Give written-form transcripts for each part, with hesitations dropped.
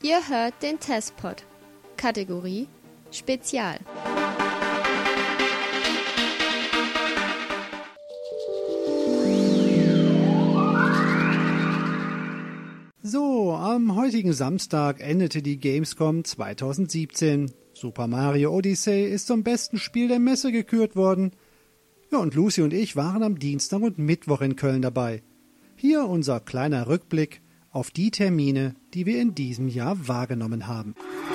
Ihr hört den Testpod. Kategorie Spezial. So, am heutigen Samstag endete die Gamescom 2017. Super Mario Odyssey ist zum besten Spiel der Messe gekürt worden. Ja, und Lucy und ich waren am Dienstag und Mittwoch in Köln dabei. Hier unser kleiner Rückblick auf die Termine, die wir in diesem Jahr wahrgenommen haben.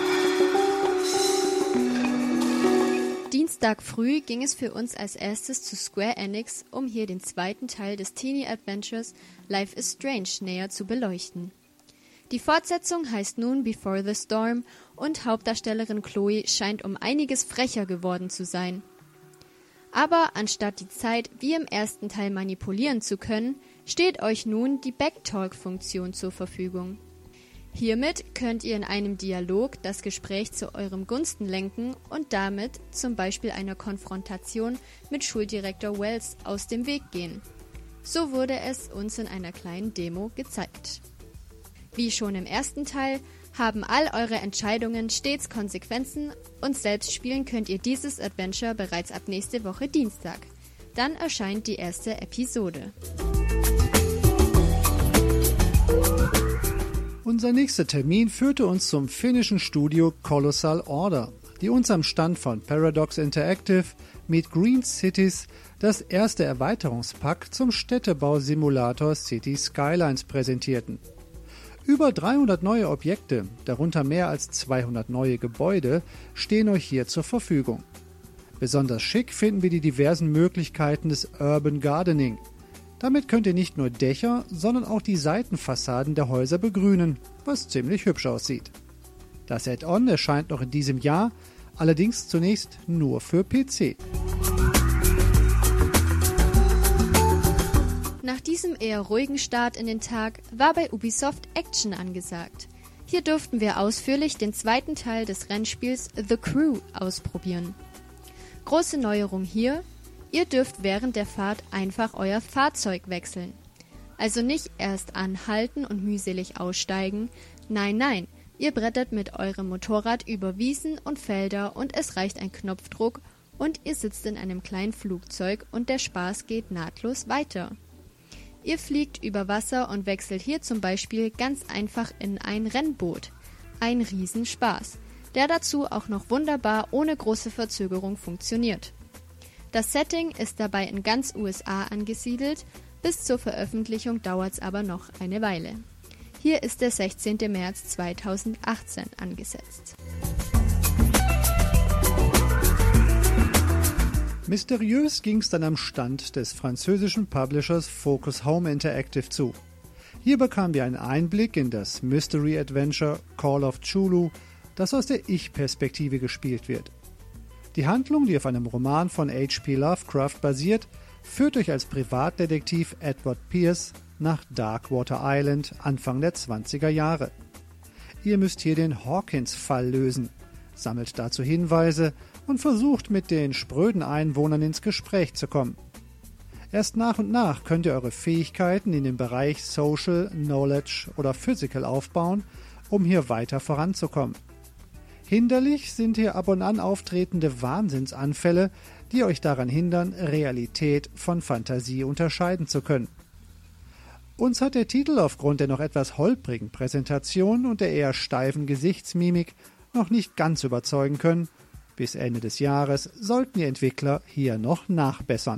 Dienstag früh ging es für uns als erstes zu Square Enix, um hier den zweiten Teil des Teenie Adventures Life is Strange näher zu beleuchten. Die Fortsetzung heißt nun Before the Storm und Hauptdarstellerin Chloe scheint um einiges frecher geworden zu sein. Aber anstatt die Zeit wie im ersten Teil manipulieren zu können, steht euch nun die Backtalk-Funktion zur Verfügung. Hiermit könnt ihr in einem Dialog das Gespräch zu eurem Gunsten lenken und damit zum Beispiel einer Konfrontation mit Schuldirektor Wells aus dem Weg gehen. So wurde es uns in einer kleinen Demo gezeigt. Wie schon im ersten Teil haben all eure Entscheidungen stets Konsequenzen und selbst spielen könnt ihr dieses Adventure bereits ab nächste Woche Dienstag. Dann erscheint die erste Episode. Unser nächster Termin führte uns zum finnischen Studio Colossal Order, die uns am Stand von Paradox Interactive mit Green Cities das erste Erweiterungspack zum Städtebausimulator City Skylines präsentierten. Über 300 neue Objekte, darunter mehr als 200 neue Gebäude, stehen euch hier zur Verfügung. Besonders schick finden wir die diversen Möglichkeiten des Urban Gardening. Damit könnt ihr nicht nur Dächer, sondern auch die Seitenfassaden der Häuser begrünen, was ziemlich hübsch aussieht. Das Add-on erscheint noch in diesem Jahr, allerdings zunächst nur für PC. Nach diesem eher ruhigen Start in den Tag war bei Ubisoft Action angesagt. Hier durften wir ausführlich den zweiten Teil des Rennspiels The Crew ausprobieren. Große Neuerung hier: Ihr dürft während der Fahrt einfach euer Fahrzeug wechseln. Also nicht erst anhalten und mühselig aussteigen. Nein, ihr brettert mit eurem Motorrad über Wiesen und Felder und es reicht ein Knopfdruck und ihr sitzt in einem kleinen Flugzeug und der Spaß geht nahtlos weiter. Ihr fliegt über Wasser und wechselt hier zum Beispiel ganz einfach in ein Rennboot. Ein Riesenspaß, der dazu auch noch wunderbar ohne große Verzögerung funktioniert. Das Setting ist dabei in ganz USA angesiedelt, bis zur Veröffentlichung dauert es aber noch eine Weile. Hier ist der 16. März 2018 angesetzt. Mysteriös ging es dann am Stand des französischen Publishers Focus Home Interactive zu. Hier bekamen wir einen Einblick in das Mystery Adventure Call of Cthulhu, das aus der Ich-Perspektive gespielt wird. Die Handlung, die auf einem Roman von H.P. Lovecraft basiert, führt euch als Privatdetektiv Edward Pierce nach Darkwater Island Anfang der 20er Jahre. Ihr müsst hier den Hawkins-Fall lösen, sammelt dazu Hinweise und versucht mit den spröden Einwohnern ins Gespräch zu kommen. Erst nach und nach könnt ihr eure Fähigkeiten in dem Bereich Social, Knowledge oder Physical aufbauen, um hier weiter voranzukommen. Hinderlich sind hier ab und an auftretende Wahnsinnsanfälle, die euch daran hindern, Realität von Fantasie unterscheiden zu können. Uns hat der Titel aufgrund der noch etwas holprigen Präsentation und der eher steifen Gesichtsmimik noch nicht ganz überzeugen können. Bis Ende des Jahres sollten die Entwickler hier noch nachbessern.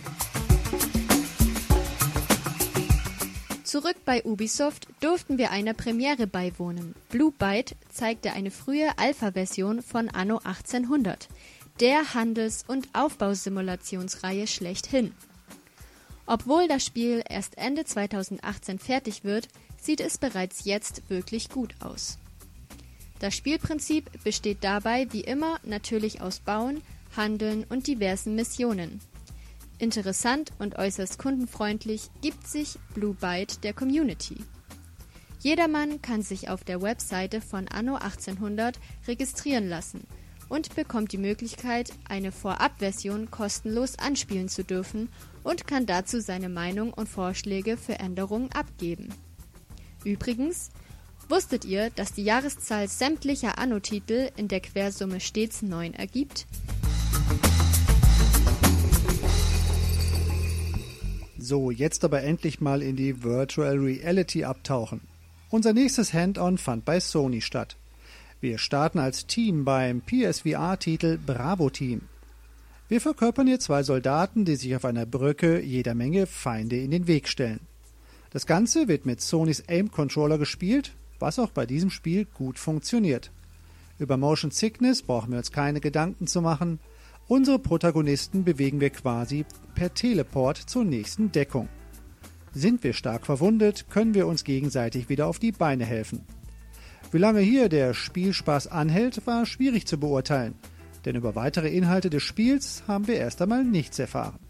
Zurück bei Ubisoft durften wir einer Premiere beiwohnen. Blue Byte zeigte eine frühe Alpha-Version von Anno 1800, der Handels- und Aufbausimulationsreihe schlechthin. Obwohl das Spiel erst Ende 2018 fertig wird, sieht es bereits jetzt wirklich gut aus. Das Spielprinzip besteht dabei wie immer natürlich aus Bauen, Handeln und diversen Missionen. Interessant und äußerst kundenfreundlich gibt sich Blue Byte der Community. Jedermann kann sich auf der Webseite von Anno 1800 registrieren lassen und bekommt die Möglichkeit, eine Vorabversion kostenlos anspielen zu dürfen und kann dazu seine Meinung und Vorschläge für Änderungen abgeben. Übrigens, Wusstet ihr, dass die Jahreszahl sämtlicher Anno-Titel in der Quersumme stets 9 ergibt? So, jetzt aber endlich mal in die Virtual Reality abtauchen. Unser nächstes Hand-on fand bei Sony statt. Wir starten als Team beim PSVR-Titel Bravo Team. Wir verkörpern hier 2 Soldaten, die sich auf einer Brücke jeder Menge Feinde in den Weg stellen. Das Ganze wird mit Sonys Aim-Controller gespielt, was auch bei diesem Spiel gut funktioniert. Über Motion Sickness brauchen wir uns keine Gedanken zu machen. Unsere Protagonisten bewegen wir quasi per Teleport zur nächsten Deckung. Sind wir stark verwundet, können wir uns gegenseitig wieder auf die Beine helfen. Wie lange hier der Spielspaß anhält, war schwierig zu beurteilen, denn über weitere Inhalte des Spiels haben wir erst einmal nichts erfahren.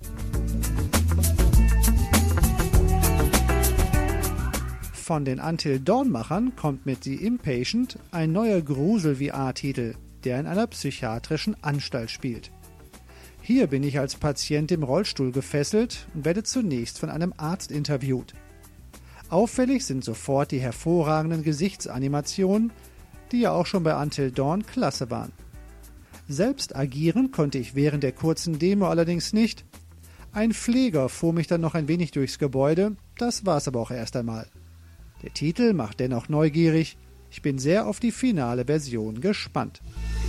Von den Until Dawn-Machern kommt mit The Impatient ein neuer Grusel-VR-Titel, der in einer psychiatrischen Anstalt spielt. Hier bin ich als Patient im Rollstuhl gefesselt und werde zunächst von einem Arzt interviewt. Auffällig sind sofort die hervorragenden Gesichtsanimationen, die ja auch schon bei Until Dawn klasse waren. Selbst agieren konnte ich während der kurzen Demo allerdings nicht. Ein Pfleger fuhr mich dann noch ein wenig durchs Gebäude, das war's aber auch erst einmal. Der Titel macht dennoch neugierig. Ich bin sehr auf die finale Version gespannt.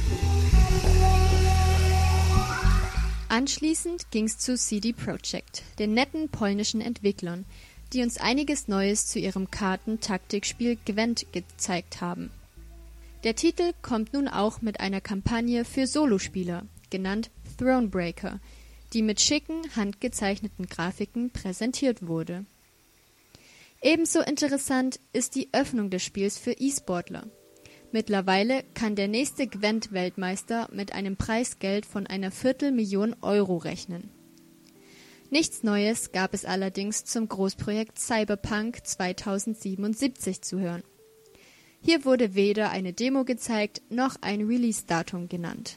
Anschließend ging's zu CD Projekt, den netten polnischen Entwicklern, die uns einiges Neues zu ihrem Karten-Taktikspiel Gwent gezeigt haben. Der Titel kommt nun auch mit einer Kampagne für Solospieler, genannt Thronebreaker, die mit schicken, handgezeichneten Grafiken präsentiert wurde. Ebenso interessant ist die Öffnung des Spiels für E-Sportler. Mittlerweile kann der nächste Gwent-Weltmeister mit einem Preisgeld von einer 250.000 Euro rechnen. Nichts Neues gab es allerdings zum Großprojekt Cyberpunk 2077 zu hören. Hier wurde weder eine Demo gezeigt, noch ein Release-Datum genannt.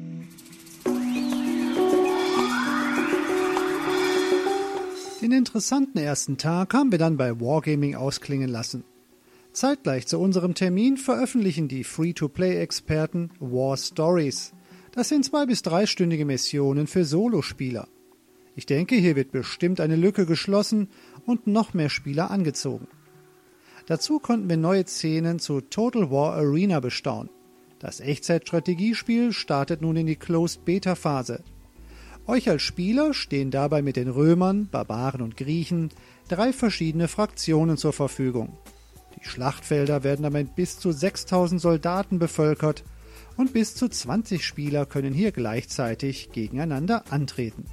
Den interessanten ersten Tag haben wir dann bei Wargaming ausklingen lassen. Zeitgleich zu unserem Termin veröffentlichen die Free-to-Play-Experten War Stories. Das sind 2- bis 3-stündige Missionen für Solospieler. Ich denke, hier wird bestimmt eine Lücke geschlossen und noch mehr Spieler angezogen. Dazu konnten wir neue Szenen zu Total War Arena bestaunen. Das Echtzeit-Strategiespiel startet nun in die Closed-Beta-Phase. Euch als Spieler stehen dabei mit den Römern, Barbaren und Griechen 3 verschiedene Fraktionen zur Verfügung. Die Schlachtfelder werden damit bis zu 6.000 Soldaten bevölkert und bis zu 20 Spieler können hier gleichzeitig gegeneinander antreten.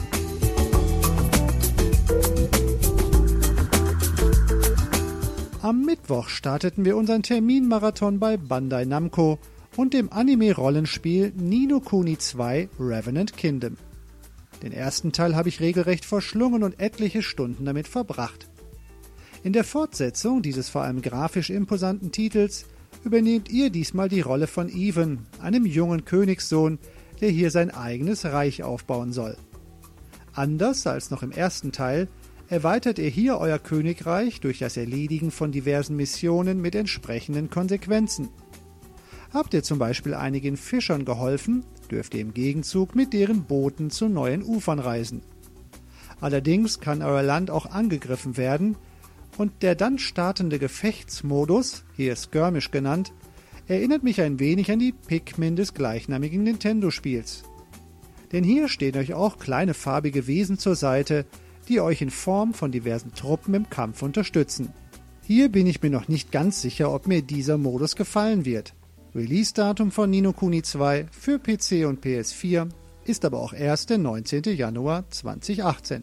Am Mittwoch starteten wir unseren Terminmarathon bei Bandai Namco und dem Anime-Rollenspiel Ni no Kuni 2 Revenant Kingdom. Den ersten Teil habe ich regelrecht verschlungen und etliche Stunden damit verbracht. In der Fortsetzung dieses vor allem grafisch imposanten Titels übernehmt ihr diesmal die Rolle von Even, einem jungen Königssohn, der hier sein eigenes Reich aufbauen soll. Anders als noch im ersten Teil erweitert ihr hier euer Königreich durch das Erledigen von diversen Missionen mit entsprechenden Konsequenzen. Habt ihr zum Beispiel einigen Fischern geholfen, dürft ihr im Gegenzug mit deren Booten zu neuen Ufern reisen. Allerdings kann euer Land auch angegriffen werden und der dann startende Gefechtsmodus, hier Skirmish genannt, erinnert mich ein wenig an die Pikmin des gleichnamigen Nintendo-Spiels. Denn hier stehen euch auch kleine farbige Wesen zur Seite, die euch in Form von diversen Truppen im Kampf unterstützen. Hier bin ich mir noch nicht ganz sicher, ob mir dieser Modus gefallen wird. Release-Datum von Ni no Kuni 2 für PC und PS4 ist aber auch erst der 19. Januar 2018.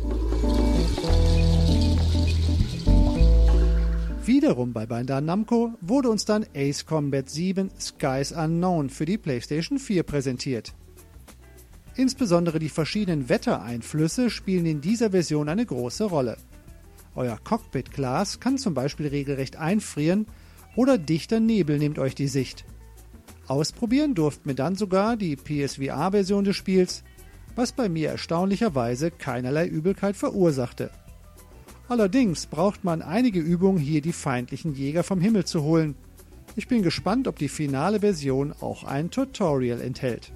Wiederum bei Bandai Namco wurde uns dann Ace Combat 7 Skies Unknown für die PlayStation 4 präsentiert. Insbesondere die verschiedenen Wettereinflüsse spielen in dieser Version eine große Rolle. Euer Cockpit-Glas kann zum Beispiel regelrecht einfrieren oder dichter Nebel nimmt euch die Sicht. Ausprobieren durften wir dann sogar die PSVR-Version des Spiels, was bei mir erstaunlicherweise keinerlei Übelkeit verursachte. Allerdings braucht man einige Übungen, hier die feindlichen Jäger vom Himmel zu holen. Ich bin gespannt, ob die finale Version auch ein Tutorial enthält.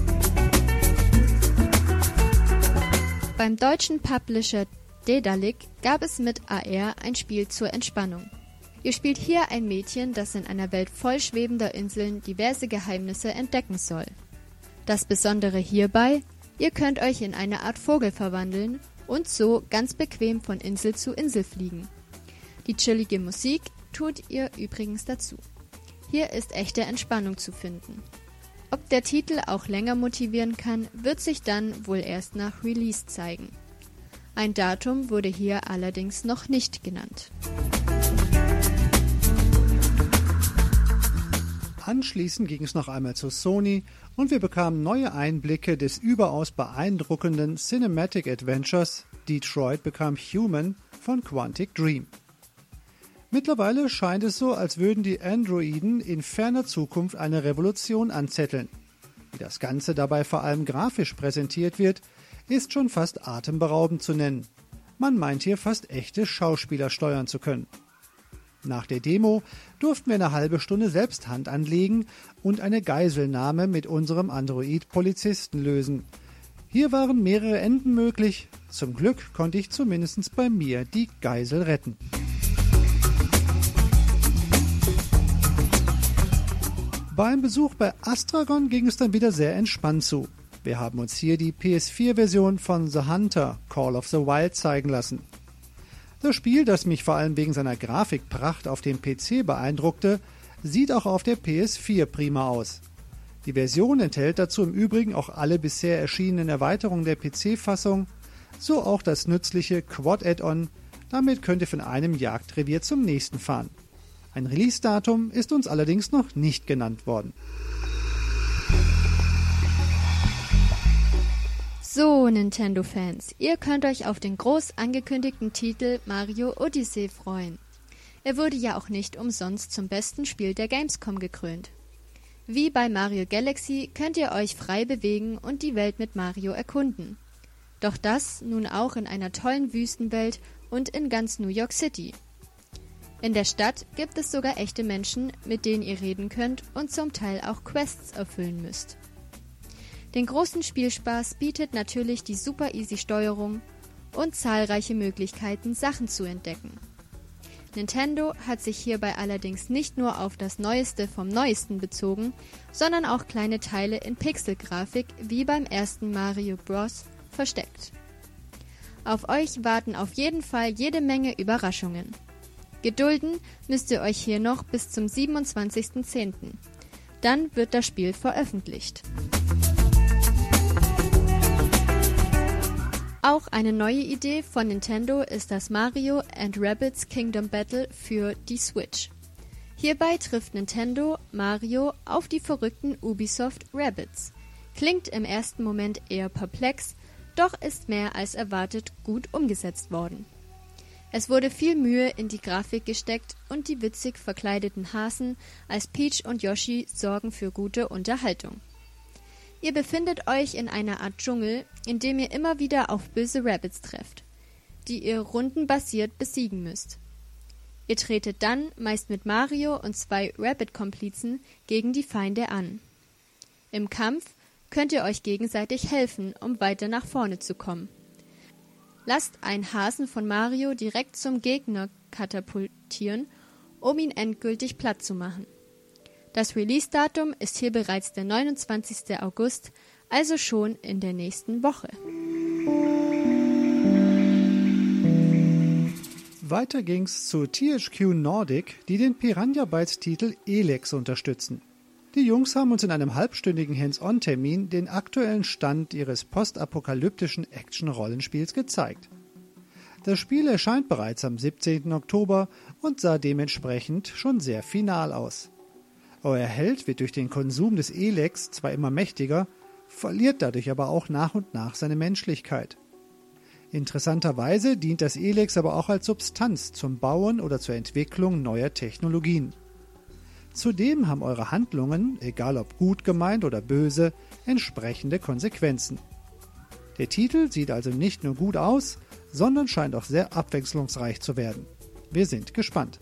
Beim deutschen Publisher Dedalic gab es mit AR ein Spiel zur Entspannung. Ihr spielt hier ein Mädchen, das in einer Welt voll schwebender Inseln diverse Geheimnisse entdecken soll. Das Besondere hierbei: Ihr könnt euch in eine Art Vogel verwandeln und so ganz bequem von Insel zu Insel fliegen. Die chillige Musik tut ihr übrigens dazu. Hier ist echte Entspannung zu finden. Ob der Titel auch länger motivieren kann, wird sich dann wohl erst nach Release zeigen. Ein Datum wurde hier allerdings noch nicht genannt. Anschließend ging es noch einmal zu Sony und wir bekamen neue Einblicke des überaus beeindruckenden Cinematic Adventures Detroit Become Human von Quantic Dream. Mittlerweile scheint es so, als würden die Androiden in ferner Zukunft eine Revolution anzetteln. Wie das Ganze dabei vor allem grafisch präsentiert wird, ist schon fast atemberaubend zu nennen. Man meint hier fast echte Schauspieler steuern zu können. Nach der Demo durften wir eine halbe Stunde selbst Hand anlegen und eine Geiselnahme mit unserem Android-Polizisten lösen. Hier waren mehrere Enden möglich. Zum Glück konnte ich zumindest bei mir die Geisel retten. Beim Besuch bei Astragon ging es dann wieder sehr entspannt zu. Wir haben uns hier die PS4-Version von The Hunter Call of the Wild zeigen lassen. Das Spiel, das mich vor allem wegen seiner Grafikpracht auf dem PC beeindruckte, sieht auch auf der PS4 prima aus. Die Version enthält dazu im Übrigen auch alle bisher erschienenen Erweiterungen der PC-Fassung, so auch das nützliche Quad-Add-on. Damit könnt ihr von einem Jagdrevier zum nächsten fahren. Ein Release-Datum ist uns allerdings noch nicht genannt worden. So, Nintendo-Fans, ihr könnt euch auf den groß angekündigten Titel Mario Odyssey freuen. Er wurde ja auch nicht umsonst zum besten Spiel der Gamescom gekrönt. Wie bei Mario Galaxy könnt ihr euch frei bewegen und die Welt mit Mario erkunden. Doch das nun auch in einer tollen Wüstenwelt und in ganz New York City. In der Stadt gibt es sogar echte Menschen, mit denen ihr reden könnt und zum Teil auch Quests erfüllen müsst. Den großen Spielspaß bietet natürlich die super easy Steuerung und zahlreiche Möglichkeiten, Sachen zu entdecken. Nintendo hat sich hierbei allerdings nicht nur auf das Neueste vom Neuesten bezogen, sondern auch kleine Teile in Pixelgrafik wie beim ersten Mario Bros. Versteckt. Auf euch warten auf jeden Fall jede Menge Überraschungen. Gedulden müsst ihr euch hier noch bis zum 27.10. Dann wird das Spiel veröffentlicht. Auch eine neue Idee von Nintendo ist das Mario & Rabbids Kingdom Battle für die Switch. Hierbei trifft Nintendo Mario auf die verrückten Ubisoft Rabbids. Klingt im ersten Moment eher perplex, doch ist mehr als erwartet gut umgesetzt worden. Es wurde viel Mühe in die Grafik gesteckt und die witzig verkleideten Hasen als Peach und Yoshi sorgen für gute Unterhaltung. Ihr befindet euch in einer Art Dschungel, in dem ihr immer wieder auf böse Rabbids trefft, die ihr rundenbasiert besiegen müsst. Ihr tretet dann, meist mit Mario und 2 Rabbid-Komplizen, gegen die Feinde an. Im Kampf könnt ihr euch gegenseitig helfen, um weiter nach vorne zu kommen. Lasst einen Hasen von Mario direkt zum Gegner katapultieren, um ihn endgültig platt zu machen. Das Release-Datum ist hier bereits der 29. August, also schon in der nächsten Woche. Weiter ging's zu THQ Nordic, die den Piranha Bytes-Titel Elex unterstützen. Die Jungs haben uns in einem halbstündigen Hands-on-Termin den aktuellen Stand ihres postapokalyptischen Action-Rollenspiels gezeigt. Das Spiel erscheint bereits am 17. Oktober und sah dementsprechend schon sehr final aus. Euer Held wird durch den Konsum des Elex zwar immer mächtiger, verliert dadurch aber auch nach und nach seine Menschlichkeit. Interessanterweise dient das Elex aber auch als Substanz zum Bauen oder zur Entwicklung neuer Technologien. Zudem haben eure Handlungen, egal ob gut gemeint oder böse, entsprechende Konsequenzen. Der Titel sieht also nicht nur gut aus, sondern scheint auch sehr abwechslungsreich zu werden. Wir sind gespannt.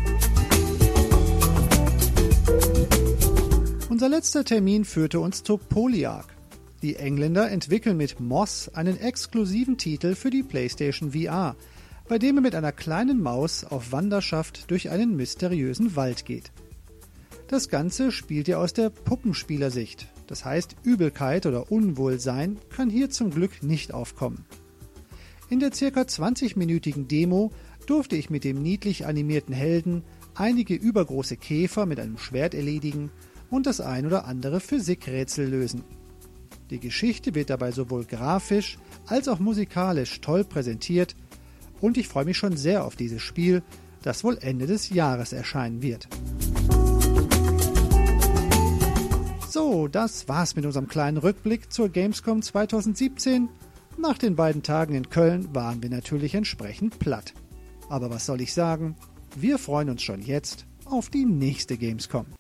Unser letzter Termin führte uns zu Polyarch. Die Engländer entwickeln mit Moss einen exklusiven Titel für die PlayStation VR, bei dem er mit einer kleinen Maus auf Wanderschaft durch einen mysteriösen Wald geht. Das Ganze spielt ihr aus der Puppenspielersicht, das heißt Übelkeit oder Unwohlsein kann hier zum Glück nicht aufkommen. In der ca. 20-minütigen Demo durfte ich mit dem niedlich animierten Helden einige übergroße Käfer mit einem Schwert erledigen und das ein oder andere Physikrätsel lösen. Die Geschichte wird dabei sowohl grafisch als auch musikalisch toll präsentiert und ich freue mich schon sehr auf dieses Spiel, das wohl Ende des Jahres erscheinen wird. So, das war's mit unserem kleinen Rückblick zur Gamescom 2017. Nach den beiden Tagen in Köln waren wir natürlich entsprechend platt. Aber was soll ich sagen? Wir freuen uns schon jetzt auf die nächste Gamescom.